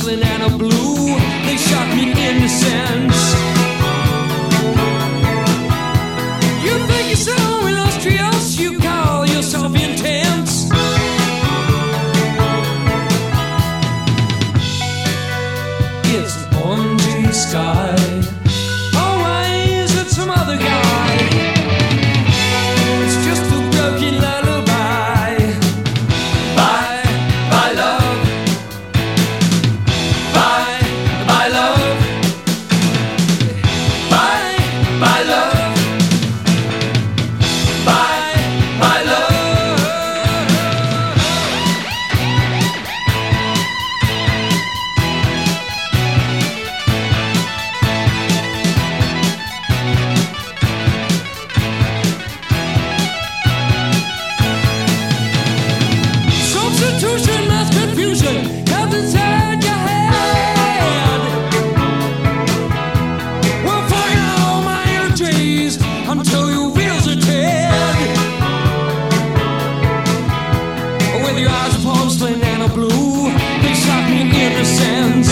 porcelain and a blue. They shock me innocence. You think you're so illustrious, you call yourself intense. It's an orangey sky. Oh, why is it some other guy? It's just a broken lullaby. Bye, bye, love. Bye, bye, love. Bye, bye, love. Bye, bye, love. Substitution, mass confusion, comes inside your head. We'll fire all my energies until you wheels are dead. With your eyes of porcelain and a blue, they shock me innocence.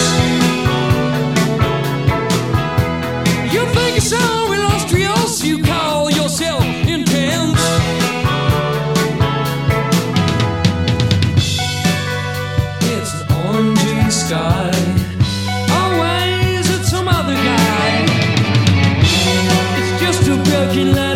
You think you're so illustrious, you call yourself intense. It's an orangey sky. Always it's some other guy. It's just a broken line.